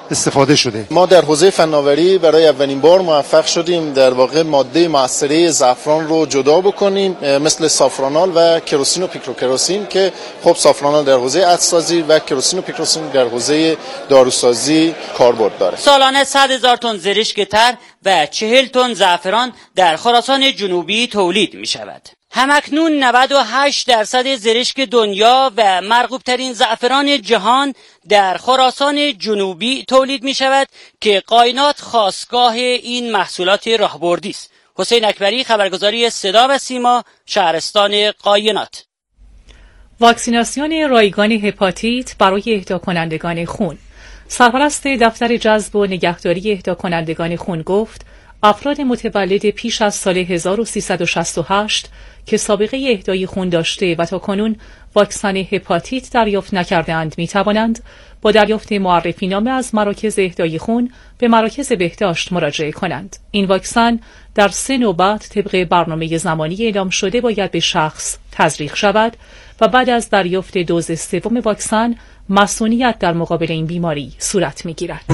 استفاده شده. ما در حوزه فناوری برای اولین بار موفق شدیم در واقع ماده مؤثره زعفران رو جدا بکنیم، مثل سافرانال و کروسین و پیکروکروسین که خب سافرانال در حوزه عطرسازی و کروسین و پیکروسین در حوزه داروسازی کاربرد داره. سالانه 100,000 تن زرشک تر و 40 تن زعفران در خراسان جنوبی تولید می شود. همکنون 98% زرشک دنیا و مرغوبترین زعفران جهان در خراسان جنوبی تولید می شود که قاینات خاستگاه این محصولات راهبردی است. حسین اکبری، خبرگزاری صدا و سیما، شهرستان قاینات. واکسیناسیون رایگان هپاتیت برای اهدا کنندگان خون. سرپرست دفتر جذب و نگهداری اهدا کنندگان خون گفت افراد متولد پیش از سال 1368 که سابقه اهدای خون داشته و تاکنون واکسن هپاتیت دریافت نکرده‌اند می‌توانند با دریافت معرفی نامه از مراکز اهدای خون به مراکز بهداشت مراجعه کنند. این واکسن در 3 نوبت طبق برنامه زمانی اعلام شده باید به شخص تزریق شود و بعد از دریافت دوز سوم واکسن مسئولیت در مقابل این بیماری صورت می‌گیرد.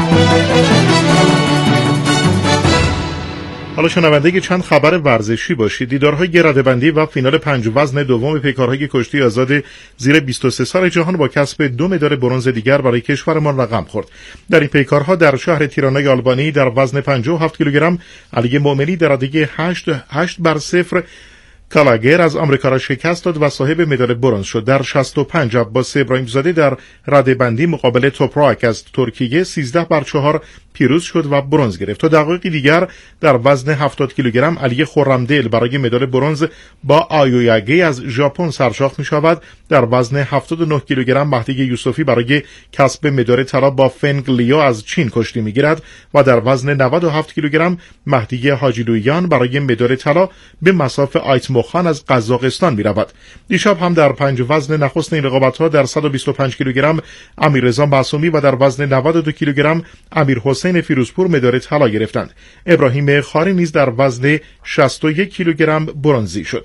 حالا شنونده چند خبر ورزشی باشید. دیدارهای رده‌بندی و فینال 5 وزن دوم پیکارهای کشتی آزاد زیر 23 سال جهان با کسب 2 مدال برنز دیگر برای کشورمان رقم خورد. در این پیکارها در شهر تیرانای آلبانی در وزن 57 کیلوگرم علی مومنی در رده 8-0 کالاگر از آمریکا را شکست داد و صاحب مدال برنز شد. در 65 عباس ابراهیم زاده در رده‌بندی مقابل توپراک از ترکیه 13-4 پیروز شد و برنز گرفت. تا دقایقی دیگر در وزن 70 کیلوگرم علی خرمدل برای مدال برنز با آیویاگی از ژاپن سرشاخ می شود. در وزن 79 کیلوگرم مهدی یوسفی برای کسب مدال طلا با فنگ لیو از چین کشتی می گیرد و در وزن 97 کیلوگرم مهدی حاجیلویان برای مدال طلا به مصاف آیتموخان از قزاقستان می رود. دیشب هم در 5 وزن نخست این رقابت‌ها در 125 کیلوگرم امیررضا معصومی و در وزن 92 کیلوگرم امیر حسین فیروزپور مدال طلا گرفتند. ابراهیم خاری نیز در وزن 61 کیلوگرم برنزی شد.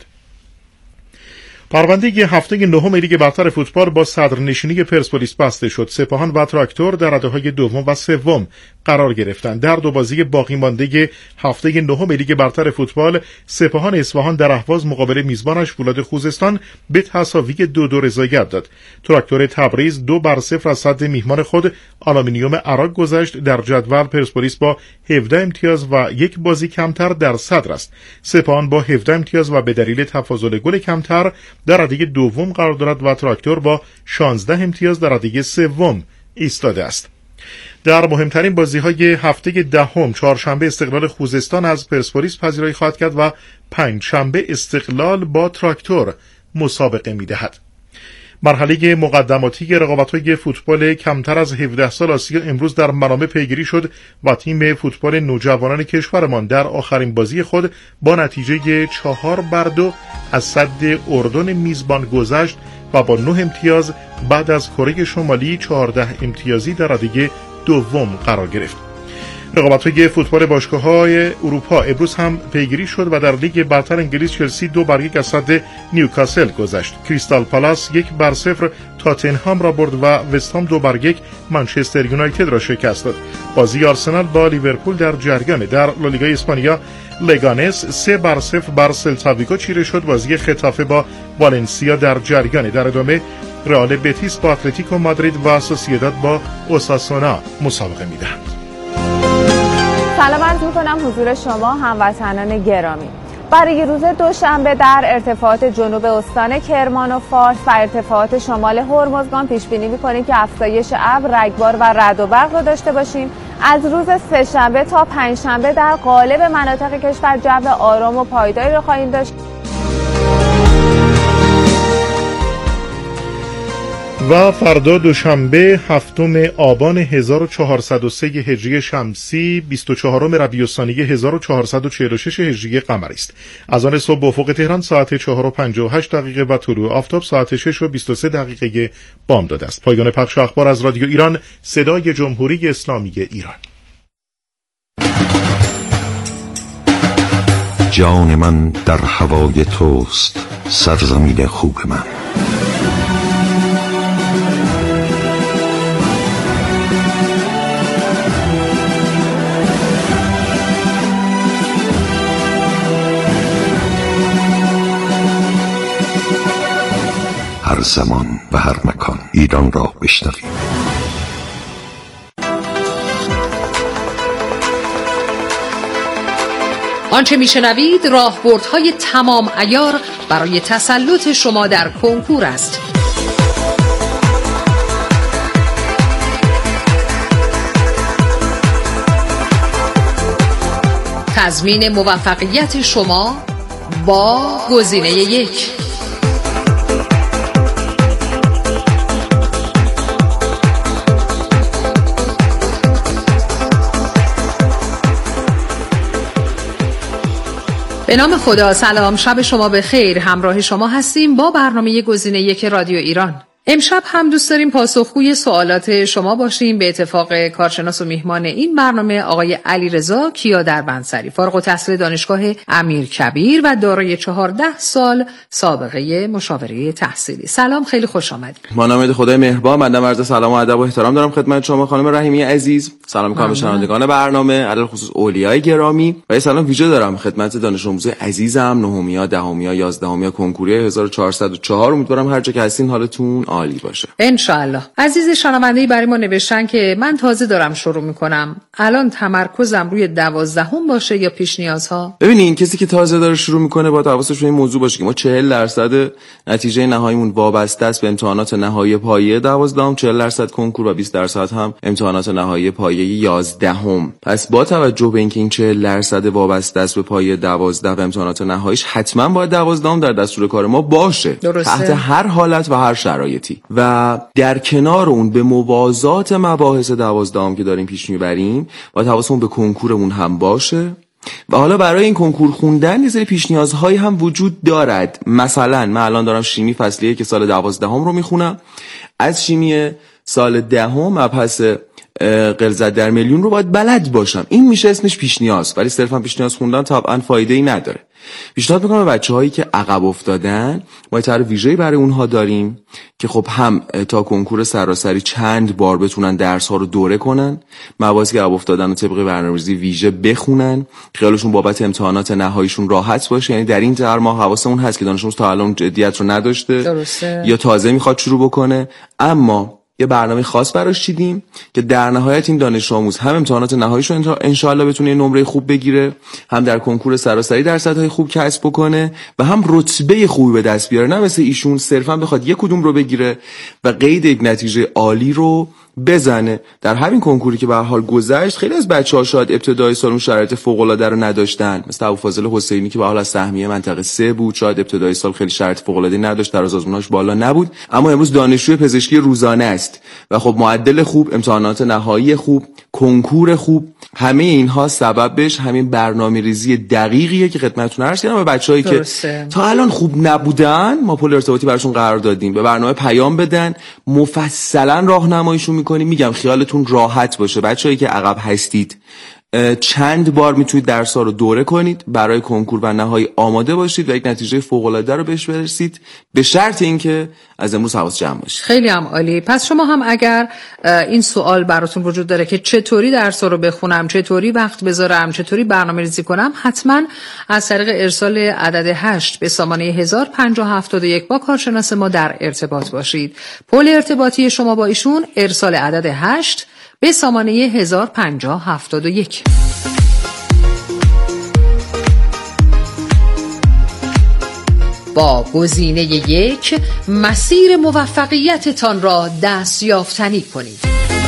پرونده هفته نهم لیگ برتر فوتبال با صدرنشینی پرسپولیس بسته شد. سپاهان و تراکتور در رده‌های دوم و سوم قرار گرفتند. در 2 بازی باقی مانده هفته نهم لیگ برتر فوتبال سپاهان اصفهان در اهواز مقابل میزبانش فولاد خوزستان به تساوی 2-2 رضایت داد. تراکتور تبریز 2-0 از صد میهمان خود آلومینیوم عراق گذشت. در جدول پرسپولیس با 17 امتیاز و 1 بازی کمتر در صدر است. سپاهان با 17 امتیاز و به دلیل تفاضل گل کمتر در رده دوم قرار دارد و تراکتور با 16 امتیاز در رده سوم ایستاده است. در مهمترین بازی‌های هفته دهم چهارشنبه استقلال خوزستان از پرسپولیس پذیرایی خواهد کرد و پنجشنبه استقلال با تراکتور مسابقه می‌دهد. مرحله مقدماتی رقابت‌های فوتبال کمتر از 17 سال آسیا امروز در منامه پیگیری شد و تیم فوتبال نوجوانان کشورمان در آخرین بازی خود با نتیجه 4-2 از صد اردن میزبان گذشت و با 9 امتیاز بعد از کره شمالی 14 امتیازی در رده دوم قرار گرفت. رقابت‌های فوتبال باشگاه‌های اروپا امروز هم پیگیری شد و در لیگ برتر انگلیس چلسی 2-1 از صد نیوکاسل گذشت. کریستال پالاس 1-0 تاتنهام را برد و وستهام 2-1 منچستر یونایتد را شکست داد. بازی آرسنال با لیورپول در جریان. در لالیگای اسپانیا لگانس 3-0 بر سلتا ویگو چیره شد. بازی خطافه با والنسیا در جریان. در ادامه رئال بتیس با اتلتیکو مادرید و سوسییداد با اوساسونا مسابقه می‌دهند. سلام عرض می‌کنم حضور شما هموطنان گرامی. برای روز دوشنبه در ارتفاعات جنوب استان کرمان و فارس و ارتفاعات شمال هرمزگان پیش بینی می‌کنیم که افزایش ابر، رگبار و رعد و برق رو داشته باشیم. از روز سه‌شنبه تا پنجشنبه در قالب مناطق کشور جو آرام و پایداری رو خواهیم داشت. و فردا دوشنبه هفتم آبان 1403 هجری شمسی 24 ربیع الثانی 1446 هجری قمری است. از آن صبح افق تهران ساعت 4:58 و طلوع آفتاب ساعت 6:23 بامداد است. پایان پخش اخبار از رادیو ایران، صدای جمهوری اسلامی ایران. جان من در هوای توست، سرزمین خوب من. هر زمان و هر مکان ایران را بشنوید. آنچه میشنوید راهبردهای تمام عیار برای تسلط شما در کنکور است. تضمین موفقیت شما با گزینه 1. به نام خدا. سلام، شب شما بخیر. همراه شما هستیم با برنامه گزینه 1 رادیو ایران. امشب هم دوست داریم پاسخگوی سوالات شما باشیم. به اتفاق کارشناس و میهمان این برنامه آقای علیرضا کیا دربندسری، فارغ التحصیل دانشگاه امیرکبیر و دارای 14 سال سابقه مشاوره تحصیلی. سلام، خیلی خوش آمدید. با نام خدای مهربان، بنده عرض سلام و ادب و احترام دارم خدمت شما خانم رحیمی عزیز. سلام می‌کنم به شنوندگان برنامه، علل خصوص اولیای گرامی، و سلام ویژه دارم خدمت دانش آموز عزیزم نهمیا، دهمیا، یازدهمیا کنکوری 1404. امیدوارم هر جا که هستین حالتون عالی باشه ان شاء الله. عزیز شنونده‌ای برای ما نوشتن که من تازه دارم شروع میکنم، الان تمرکزم روی 12 باشه یا پیش نیازها؟ ببینین، کسی که تازه داره شروع میکنه باید حواسش به این موضوع باشه که ما 40% نتیجه نهاییمون وابسته است به امتحانات نهایی پایه 12، 40% کنکور و 20% هم امتحانات نهایی پایه 11. پس با توجه به اینکه این 40% وابسته است به پایه 12 و امتحانات نهاییش، حتما باید 12 در دستور کار ما باشه. درسته. تحت هر حالت و هر شرایطی. و در کنار اون به موازات مباحث 12 که داریم پیش میبریم باید حواسمون به کنکورمون هم باشه. و حالا برای این کنکور خوندن یه سری پیش نیازهایی هم وجود دارد. مثلا من الان دارم شیمی فصل 1 سال 12 رو میخونم. از شیمی سال 10 مبحث غلظت در میلیون رو باید بلد باشم. این میشه اسمش پیش نیاز، ولی صرفا پیش نیاز خوندن طبعا فایده‌ای نداره. پیشنهاد میکنم به بچه‌هایی که عقب افتادن ما طرح ویژه‌ای برای اونها داریم که خب هم تا کنکور سراسری چند بار بتونن درس‌ها رو دوره کنن، مباحثی که عقب افتادن رو طبق برنامه‌ریزی ویژه بخونن، خیالشون بابت امتحانات نهاییشون راحت باشه. یعنی در این طرح ما حواسمون هست که دانش آموز تا الان جدیت رو نداشته. درسته. یا تازه میخواد شروع بکنه، اما یه برنامه خاص براش چیدیم که در نهایت این دانش آموز هم امتحانات نهاییش رو انشالله بتونه یه نمره خوب بگیره، هم در کنکور سراسری درصدهای خوب کسب بکنه و هم رتبه خوبی به دست بیاره. نه مثل ایشون صرفا بخواد یک کدوم رو بگیره و قید یک نتیجه عالی رو بزنه. در همین کنکوری که به هر حال گذشت، خیلی از بچه‌ها شاید ابتدای سال اون شرایط فوق‌العاده رو نداشتن، مثل ابوفاضل حسینی که به حال از سهمیه منطقه 3 بود، شاید ابتدای سال خیلی شرایط فوق‌العاده نداشت، در آزموناش بالا نبود، اما امروز دانشجوی پزشکی روزانه است و خب معدل خوب، امتحانات نهایی خوب، کنکور خوب، همه اینها سببش همین برنامه‌ریزی دقیقیه که خدمتتون عرض کردم. و بچه‌هایی که تا الان خوب نبودن ما پل ارتباطی براشون قرار دادیم، به برنامه پیام بدن، مفصلا راهنماییشون میکنیم. میگم خیالتون راحت باشه، بچه‌هایی که عقب هستید چند بار میتونید درس‌ها رو دوره کنید، برای کنکور و نهایی آماده باشید و یک نتیجه فوق‌العاده رو بهش برسید، به شرط اینکه از امروز حواس جمع باشید. خیلی هم عالی. پس شما هم اگر این سوال براتون وجود داره که چطوری درس‌ها رو بخونم، چطوری وقت بذارم، چطوری برنامه‌ریزی کنم، حتما از طریق ارسال عدد 8 به سامانه 105071 با کارشناس ما در ارتباط باشید. پل ارتباطی شما با ایشون ارسال عدد 8 به سامانه 105071. با گزینه 1 مسیر موفقیتتان را دستیافتنی کنید.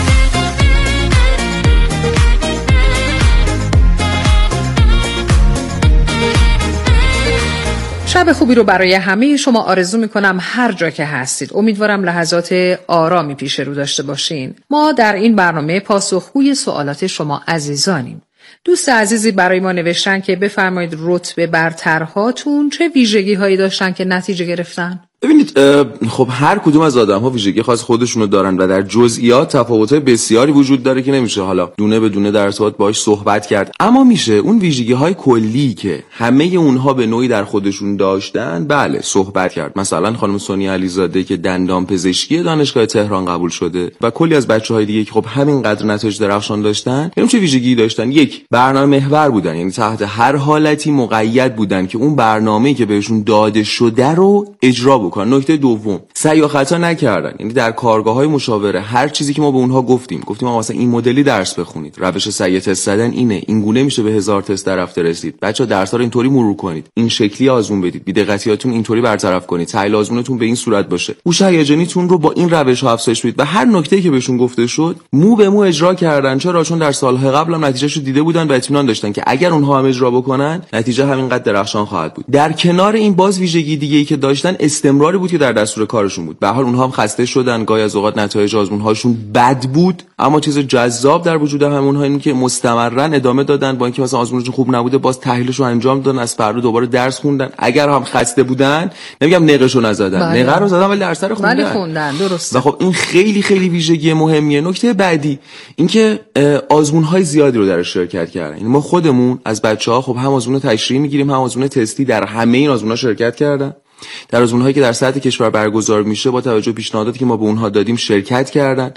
شب خوبی رو برای همه شما آرزو میکنم هر جا که هستید. امیدوارم لحظات آرامی پیش رو داشته باشین. ما در این برنامه پاسخگوی سوالات شما عزیزانیم. دوست عزیزی برای ما نوشتن که بفرمایید رتبه برترهاتون چه ویژگی هایی داشتن که نتیجه گرفتن؟ ببینید، خب هر کدوم از آدم‌ها ویژگی خاص خودشونو دارن و در جزئیات تفاوت‌های بسیاری وجود داره که نمیشه حالا دونه به دونه در ارتباط باهاش صحبت کرد، اما میشه اون ویژگی‌های کلی که همه اونها به نوعی در خودشون داشتن بله صحبت کرد. مثلا خانم سونیا علیزاده که دندان پزشکی دانشگاه تهران قبول شده و کلی از بچه‌های دیگه که خب همینقدر نتایج درخشان داشتن، یعنی چه ویژگی داشتن؟ یک، برنامه محور بودن، یعنی تحت هر حالتی مقید بودن که اون برنامه‌ای که بهشون داده شده رو اجرا بکنن. نکته دوم، سعی و خطا نکردن. یعنی در کارگاه‌های مشاوره هر چیزی که ما به اونها گفتیم آقا مثلا این مدلی درس بخونید، روش سعی تست زدن اینه، این گونه میشه به 1000 تست در هفته رسید، بچه‌ها درس‌ها رو اینطوری مرور کنید، این شکلی آزمون بدید، بی‌دقتیاتون اینطوری برطرف کنید، تحلیل آزمونتون به این صورت باشه، هوش هیجانیتون رو با این روش‌ها افزایش بدید. و هر نکته‌ای که بهشون گفته شد مو به مو اجرا کردن. چون در سال‌های قبل هم نتیجه‌شو دیده بودن و اطمینان داشتن که اگر اونها هم اجرا بکنن نتیجه همینقدر درخشان خواهد بود. در کنار این باز ویژگی دیگه‌ای که داشتن استمراری بود که در دستور کارشون بود. به هر حال اونها هم خسته شدن، گاهی از اوقات نتایج آزمون‌هاشون بد بود، اما چیز جذاب در وجود همونها اینه که مستمرا ادامه دادن، با اینکه مثلا آزمونشون خوب نبوده باز تحلیلشو انجام دادن، از فردا دوباره درس خوندن. اگر هم خسته بودن نمیگم نقشو نزدن، نقه رو زدن ولی درس رو خوندن. درست. و خب این خیلی خیلی ویژگی مهمیه. نکته بعدی اینکه آزمون‌های زیادی رو درش شرکت کردن. یعنی ما خودمون از بچه‌ها خب هم آزمون تشریحی میگیریم هم آزمون تستی، در همه این آزمون‌ها شرکت کردن. در آزمون‌هایی که در سطح کشور برگزار میشه با توجه به پیشنهاداتی که ما به اونها دادیم شرکت کردن.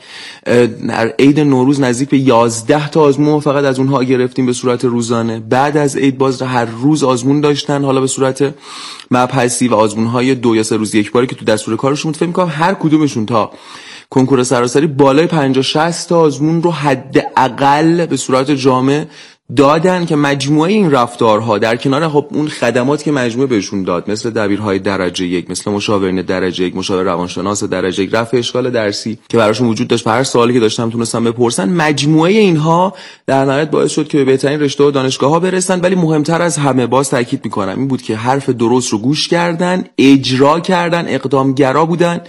در عید نوروز نزدیک به 11 تا آزمون فقط از اونها گرفتیم به صورت روزانه. بعد از عید باز هر روز آزمون داشتن، حالا به صورت مبحثی و آزمون‌های 2 یا 3 روز یک باره که تو دستور کارشون بود. فکر می‌کنم هر کدومشون تا کنکور سراسری بالای 50-60 تا آزمون رو حداقل به صورت جامع دادن که مجموعه این رفتارها در کنار خب اون خدمات که مجموعه بهشون داد، مثل دبیرهای درجه 1، مثل مشاورین درجه 1، مشاور روانشناس درجه 1، رفع اشکال درسی که براشون وجود داشت، هر سوالی که داشتم تونستم بپرسن، مجموعه اینها در نهایت باعث شد که به بهترین رشته و دانشگاه‌ها برسن. ولی مهمتر از همه باز تاکید می‌کنم این بود که حرف درست رو گوش کردن، اجرا کردن، اقدامگرا بودن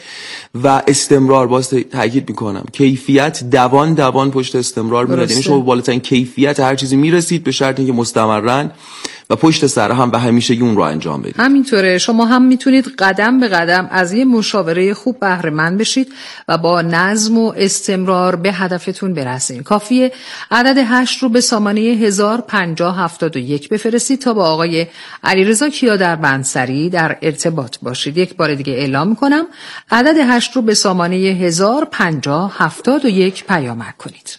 و استمرار. باز تاکید می‌کنم کیفیت دوان پشت استمرار میاد. یعنی شما بالاترین کیفیت هر چیزی رسید به شرط اینکه مستمرا و پشت سر هم به همیشگی اون رو انجام بدید. همینطوره. شما هم میتونید قدم به قدم از یه مشاوره خوب بهره مند بشید و با نظم و استمرار به هدفتون برسید. کافیه عدد 8 رو به سامانه 105071 بفرستید تا با آقای علیرضا کیادربندسری در ارتباط باشید. یک بار دیگه اعلام میکنم، عدد 8 رو به سامانه 105071 پیامک کنید.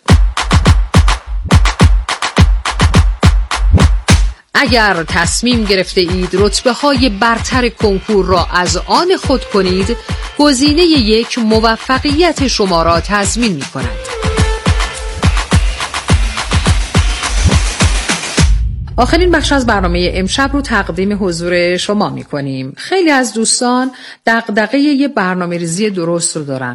اگر تصمیم گرفته اید رتبه های برتر کنکور را از آن خود کنید، گزینه 1 موفقیت شما را تضمین می کند. آخرین بخش از برنامه امشب رو تقدیم حضور شما می‌کنیم. خیلی از دوستان دغدغه یه برنامه‌ریزی درست رو دارن.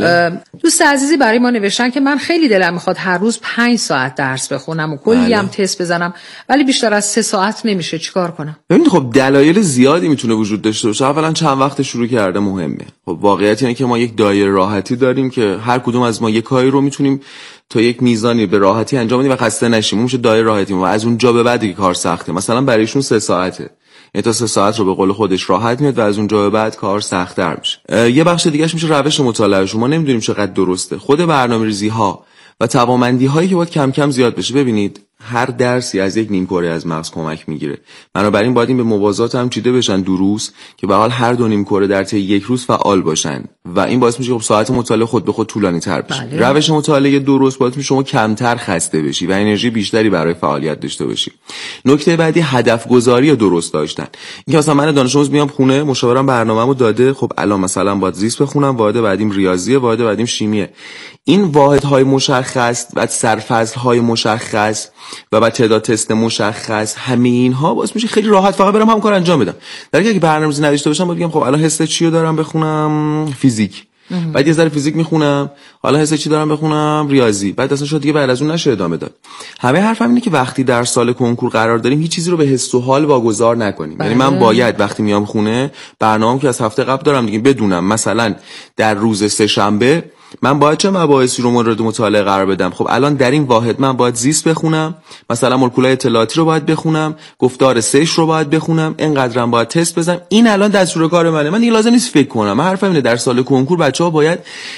دوست عزیزی برای ما نوشتن که من خیلی دلم می‌خواد هر روز 5 ساعت درس بخونم و کلی هم تست بزنم، ولی بیشتر از 3 ساعت نمیشه. چیکار کنم؟ ببینید خب دلایل زیادی میتونه وجود داشته باشه. اولا چند وقت شروع کرده مهمه. خب واقعیت اینه که ما یک دایره راحتی داریم که هر کدوم از ما یک کاری رو میتونیم تا یک میزانی به راحتی انجام بدیم و خسته نشیم. اون میشه دایره راحتی. و از اونجا به بعد دیگه کار سخته. مثلا برای ایشون 3 ساعته. یعنی تا 3 ساعت رو به قول خودش راحت میاد و از اونجا به بعد کار سخت‌تر میشه. یه بخش دیگه‌اش میشه روش مطالعه. شما نمیدونیم چقدر درسته. خود برنامه‌ریزی‌ها و توانمندی‌هایی که باید کم کم زیاد بشه. ببینید هر درسی از یک نیم کره از مغز کمک میگیره. بنابراین باید این به موازات هم چیده بشن دروس که به حال هر 2 نیم کره در طی یک روز فعال باشن و این باعث میشه خب ساعت مطالعه خود به خود طولانی تر بشه. روش مطالعه درست باعث میشه شما کمتر خسته بشی و انرژی بیشتری برای فعالیت داشته باشی. نکته بعدی هدف گذاری درست داشتن. اینکه مثلا من دانش آموز میام خونه، مشاورم برنامه‌مو داده، خب الان مثلا باید زیست بخونم، واحد بعدیم ریاضیه، واحد بعدیم شیمیه. این واحدهای مشخص و سرفصل‌های مشخص و بعد تعداد تست مشخص، همه اینها باعث میشه خیلی راحت فقط برم هم کار انجام بدم. در حالی که برنامه‌ریزی نداشته باشم باید بگم خب الان حس چی رو دارم بخونم؟ فیزیک. بعد یه ذره فیزیک میخونم، حالا حس چی دارم بخونم؟ ریاضی. بعد اصلا شاید دیگه بعد از اون نشه ادامه داد. همه حرفم اینه که وقتی در سال کنکور قرار داریم هیچ چیزی رو به حس و حال واگذار نکنیم. یعنی من باید وقتی میام خونه برنامه‌ام که از هفته قبل دارم دیگه بدونم مثلا در روز سه‌شنبه من باید چه مباحثی رو مورد مطالعه قرار بدم. خب الان در این واحد من باید زیست بخونم، مثلا مولکولای اطلاعاتی رو باید بخونم، گفتار سه‌ش رو باید بخونم، اینقدرام باید تست بزنم. این الان دستور کار منه. من دیگه لازم نیست فکر کنم. من حرفم اینه در سال کنکور بچه‌ها باید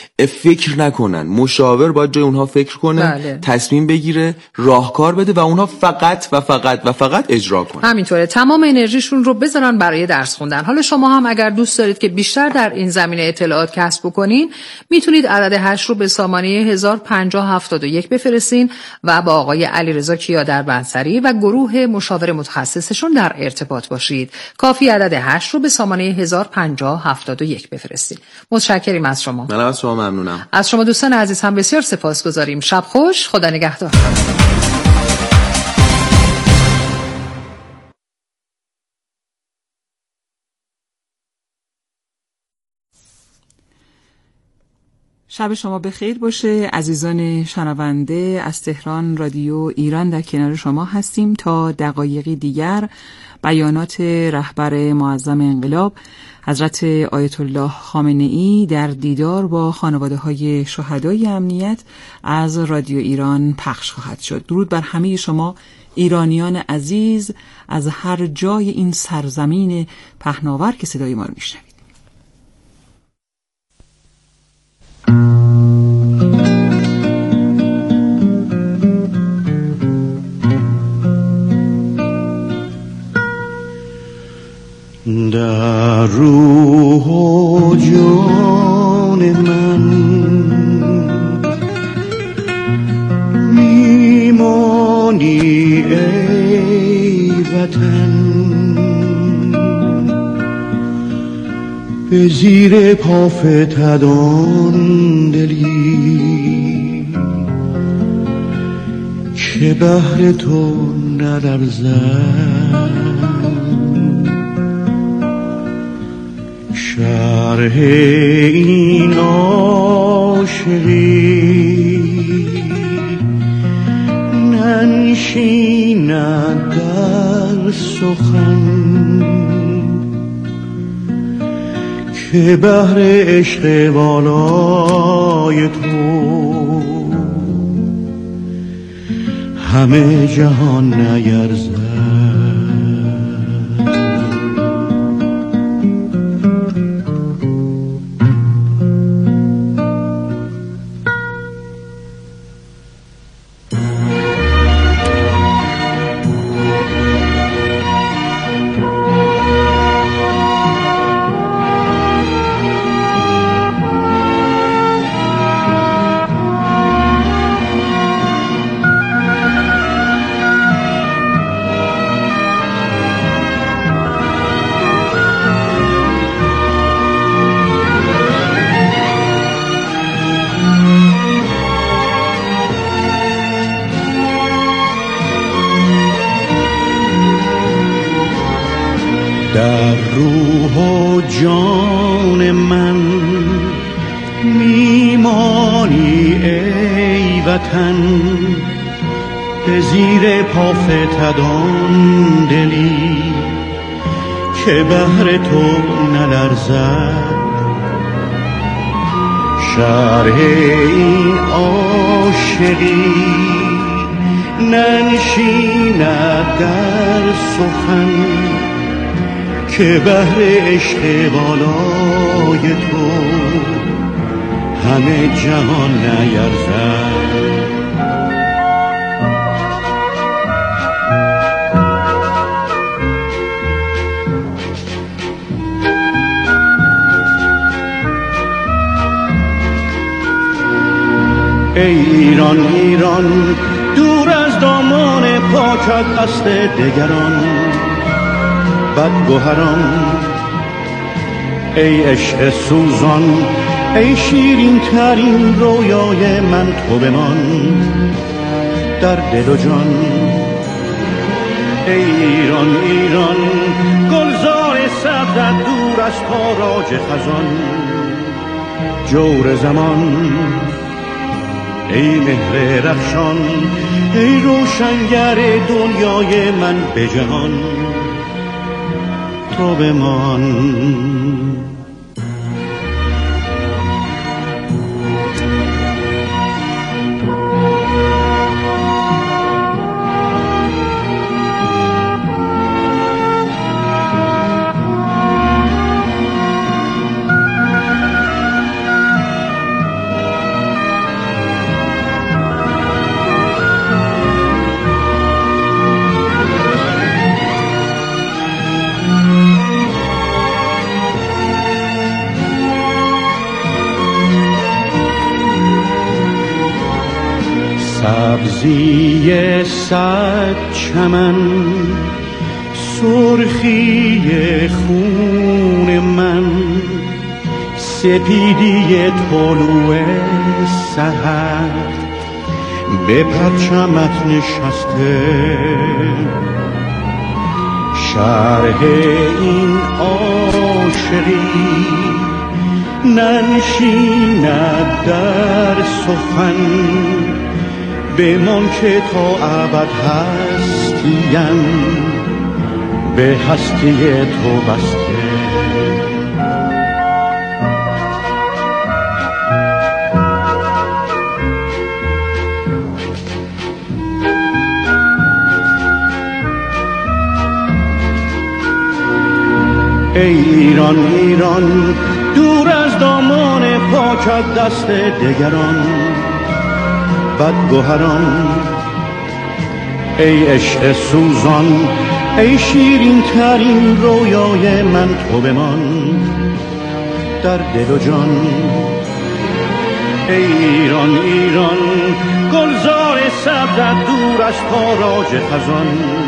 فکر نکنن. مشاور باید جای اونها فکر کنه، تصمیم بگیره، راهکار بده و اونها فقط اجرا کنن. همینطوره. تمام انرژیشون رو بذارن برای درس خوندن. حالا شما هم اگر دوست دارید که بیشتر در این زمینه اطلاعات کسب بکنین، میتونید عدد 8 رو به سامانه 105071 بفرستین و با آقای علیرضا کیادربنصری و گروه مشاور متخصصشون در ارتباط باشید. کافی عدد 8 رو به سامانه 105071 بفرستین. متشکریم از شما. من از شما ممنونم. از شما دوستان عزیز هم بسیار سپاسگزاریم. شب خوش، خدا نگهدار. شب شما بخیر باشه عزیزان شنونده. از تهران رادیو ایران در کنار شما هستیم تا دقایقی دیگر. بیانات رهبر معظم انقلاب حضرت آیت الله خامنه‌ای در دیدار با خانواده‌های شهدای امنیت از رادیو ایران پخش خواهد شد. درود بر همه شما ایرانیان عزیز از هر جای این سرزمین پهناور که صدای ما رو میشنوید. در روح و جان من میمانی ای وطن، به زیر پا فتدان دلی که بهر تو نلرزد. شرح این عاشقی ننشیند در سخن، که بهر عشق والای تو همه جهان نیرزد. در روح و جان من میمانی ای وطن، به زیر پا فتدان دلی که بهر تو نلرزد. شرح این عاشقی ننشیند در سخن، که بهر عشق بالای تو همه جهان نیرزد. ای ایران ایران دور از دامان پاکت است دگران بدگوهران، ای عشق سوزان ای شیرین ترین رویای من تو بمان در دل و جان. ای ایران ایران گلزار صدرت دور از تاراج خزان، جور زمان ای مهر رخشان ای روشنگر دنیای من به جهان تو بمان. سبزی صد چمن، سرخی خون من، سپیدی طلوع سحر به پرچمت نشسته. شرح این عاشقی ننشیند در سخن، بمان که تا ابد هستیم به هستی تو بسته. ای ایران ایران دور از دامان پاکت دست دگران بدگوهران، ای عشق سوزان ای شیرین ترین رویای من، تو بمان در دل و جان. ای ایران ایران گلزار سبزت دور از تاراج خزان،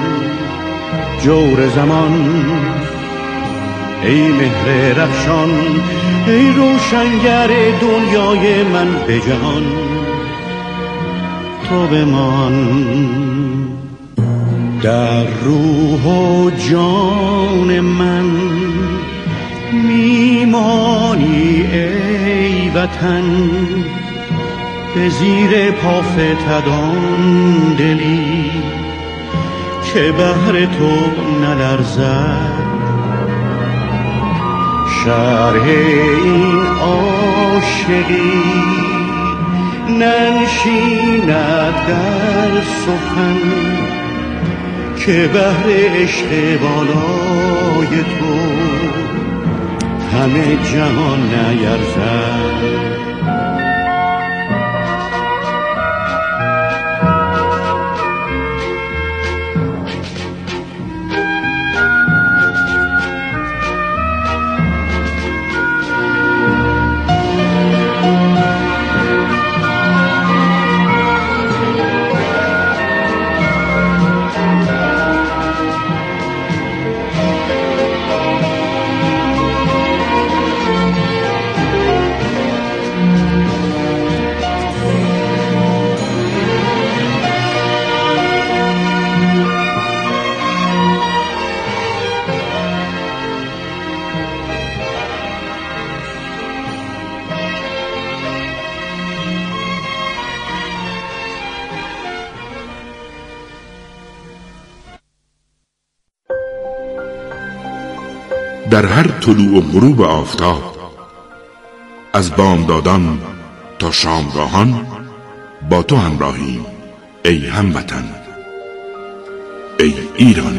جور زمان ای مهر رخشان ای روشنگر دنیای من به جهان، تو بمان در روح و جان من. میمانی ای وطن به زیر پا فتدان دلی که بهر تو نلرزد. شرح این عاشقی ننشیند در سخن که بهر عشق بالای تو همه جهان نیرزد. در هر طلوع و غروب آفتاب، از بامدادان تا شامگاهان با تو همراهیم ای هموطن، ای ایران.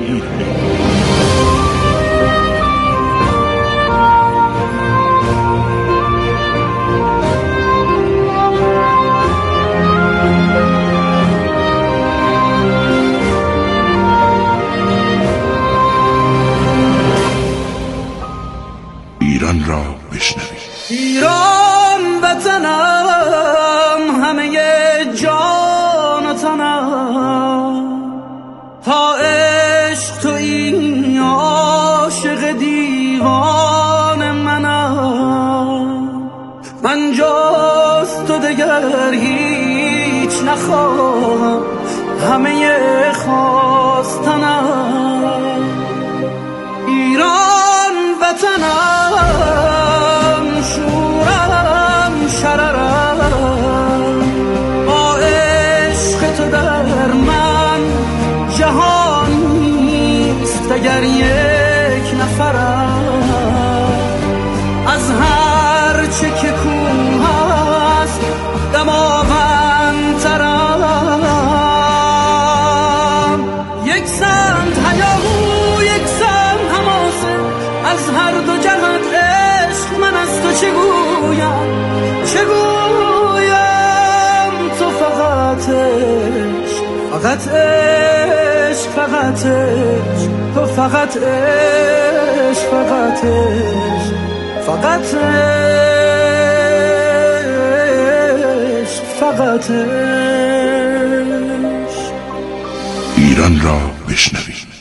ایران را بشنوید. ایران وطنم، همه جان و تنم، تا عشق تو این عاشق دیوان منم. من جز تو دگر هیچ نخواهم، همه خواستنم. ایران وطنم، شورم شررم، با عشق تو در من جهان نیست اگر یک نفرم. از هر چه که کوه هست دماوندترم. یک سمت هیاهو یک سمت حماسه، از هر دو جهت عشق من از تو چگویم تو فقط عشق، فقط عشق، فقط عشق، تو فقط عشق، فقط عشق، فقط عشق، فقط عشق. ایران را بشنوید.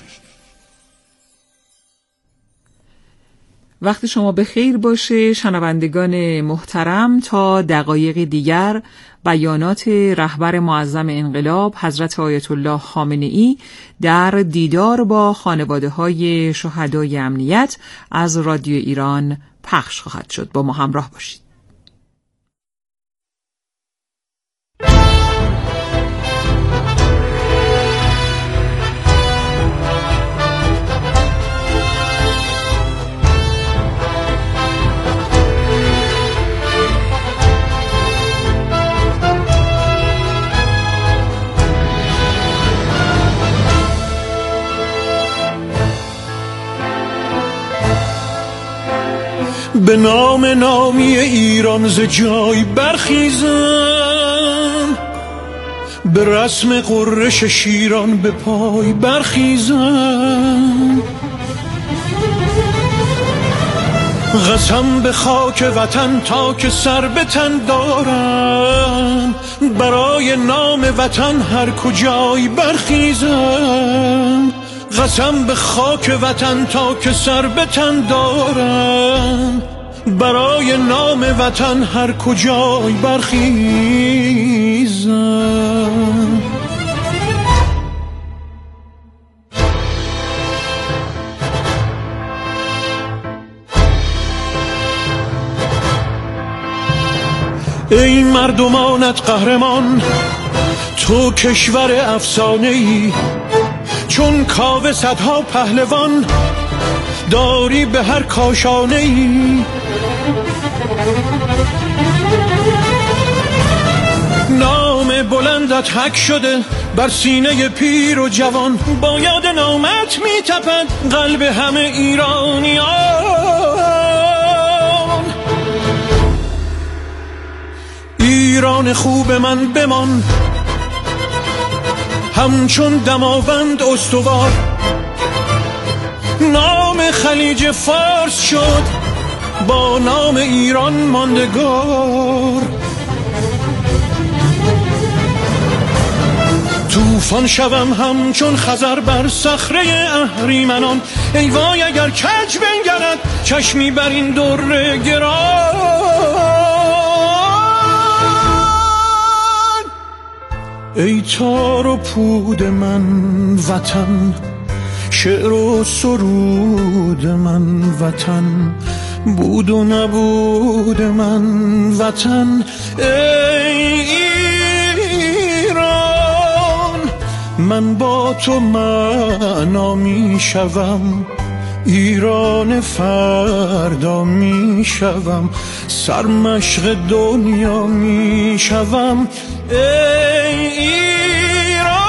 وقت شما به خیر باشه شنوندگان محترم. تا دقایق دیگر بیانات رهبر معظم انقلاب حضرت آیت الله خامنه‌ای در دیدار با خانواده‌های شهدای امنیت از رادیو ایران پخش خواهد شد. با ما همراه باشید. به نام نامی ایران ز جای برخیزم، به رسم غرش شیران به پای برخیزم. قسم به خاک وطن تا که سر به تن دارم، برای نام وطن هر کجای برخیزم. قسم به خاک وطن تا که سر به تن دارم، برای نام وطن هر کجای برخیزم. ای مردمانت قهرمان، تو کشور افسانه‌ای، چون کاوه صدها پهلوان داری به هر کاشانه‌ای. نام بلندت حک شده بر سینه پیر و جوان، با یاد نامت میتپد قلب همه ایرانیان. ایران خوب من بمان، همچون دماوند استوار. نام خلیج فارس شد با نام ایران ماندگار. طوفان شوم همچون خزر بر صخره اهریمنان، ای وای اگر کج بنگرد چشمی بر این در گران. ای تار و پود من وطن، شعر و سرود من وطن، بود و نبود من وطن. ای ایران، من با تو معنا می شوم، ایران فردا می شوم، سرمشق دنیا می شوم. ای ایران.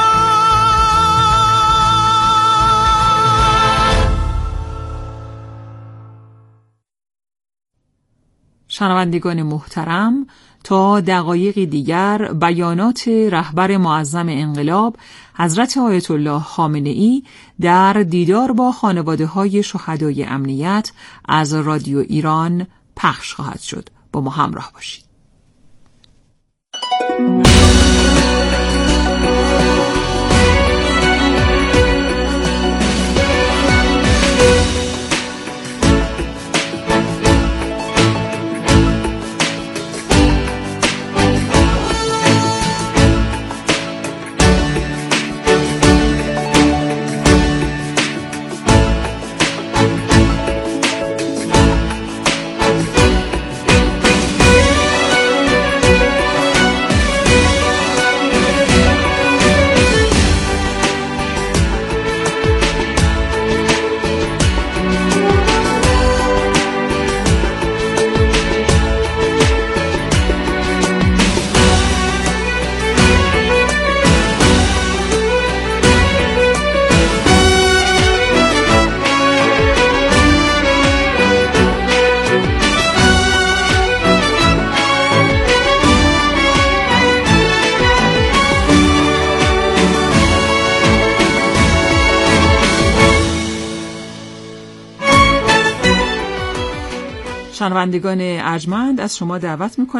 شنوندگان محترم، تا دقایق دیگر بیانات رهبر معظم انقلاب حضرت آیت الله خامنه‌ای در دیدار با خانواده‌های شهدای امنیت از رادیو ایران پخش خواهد شد. با ما همراه باشید. شنوندگان ارجمند، از شما دعوت می‌کنم